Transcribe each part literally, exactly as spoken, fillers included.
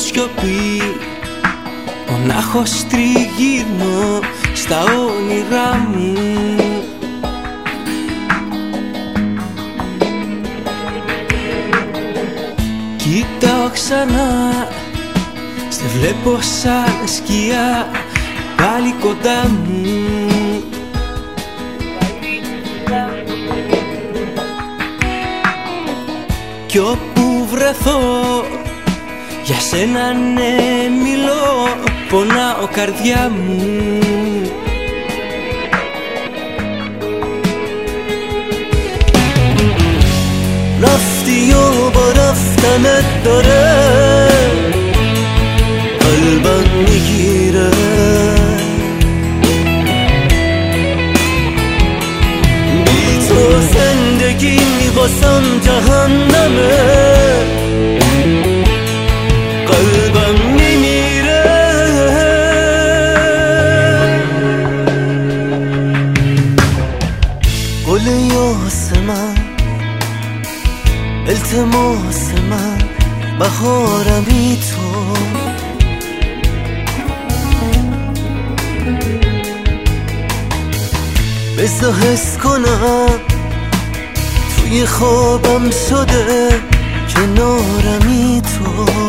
σιωπή, μονάχος τριγύρνω στα όνειρά μου. Κοιτάω ξανά, σε βλέπω σαν σκιά πάλι κοντά μου. Κι όπου βρεθώ, για σένα ναι μιλώ, πονάω καρδιά μου. رفتی و با رفتنت داره قلبم میگیره، بی تو زندگی واسم جهنمه، قلبم میمیره. گل یاس من، التماس من، بهارمی تو، بذار حس کنم توی خوابم شده کنارمی تو.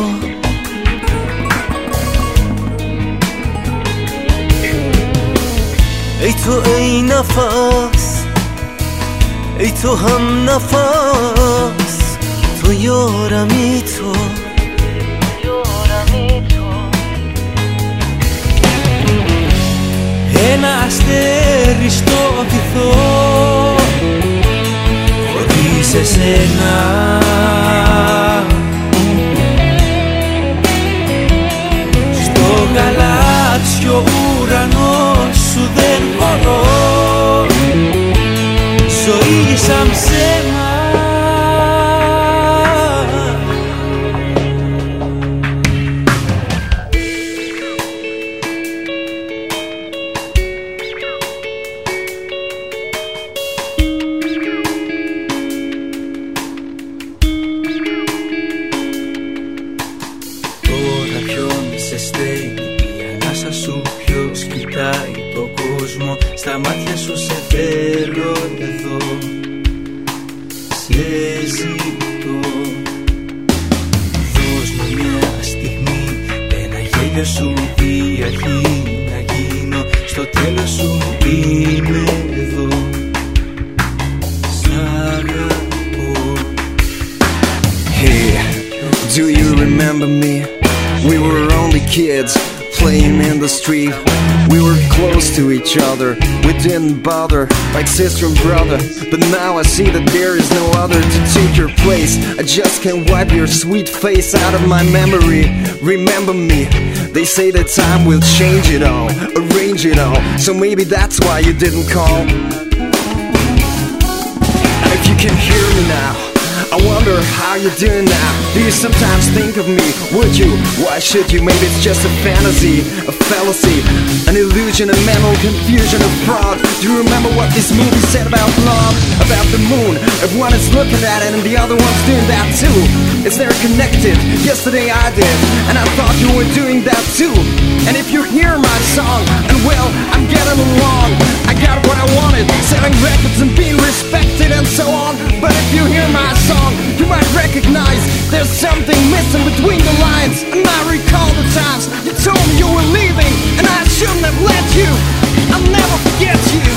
ای تو ای نفس، ای تو هم نفس، تو یارمی تو. Ένα αστέρι στο βυθό, χωρίς εσένα στο γαλάξιο ουρανό σου δεν μπορώ, ζωή σαν ψέμα. Ποιος κοιτάει τον κόσμο, στα μάτια σου σε θέλω εδώ, σε ζητώ. Δώσ' μου μια στιγμή, ένα γέλιο σου η αρχή να γίνω, στο τέλος σου είμαι εδώ, σ' αγαπώ. Hey, do you remember me? We were only kids playing in the street. We were close to each other, we didn't bother like sister and brother. But now I see that there is no other to take your place. I just can't wipe your sweet face out of my memory. Remember me, they say that time will change it all, arrange it all. So maybe that's why you didn't call. And if you can hear me now, I wonder how you're doing now. Do you sometimes think of me? Would you? Why should you? Maybe it's just a fantasy, a fallacy, an illusion, a mental confusion, a fraud. Do you remember what this movie said about love? About the moon? Everyone is looking at it and the other one's doing that too. Is there connected? Yesterday I did, and I thought you were doing that too. And if you hear my song, and well, I'm getting along, I got what I wanted, selling records and being respected and so on. But if you hear my song, you might recognize there's something missing between the lines. And I recall the times you told me you were leaving, and I shouldn't have let you. I'll never forget you.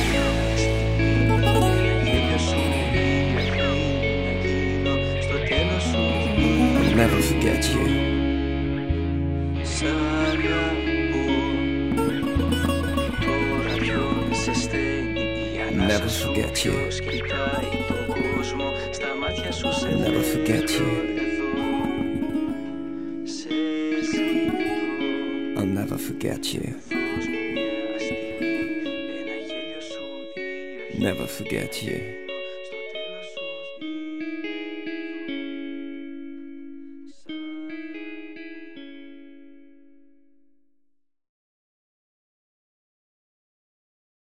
I'll never forget you. Never forget you. Never forget you. I'll never forget you. Never forget you.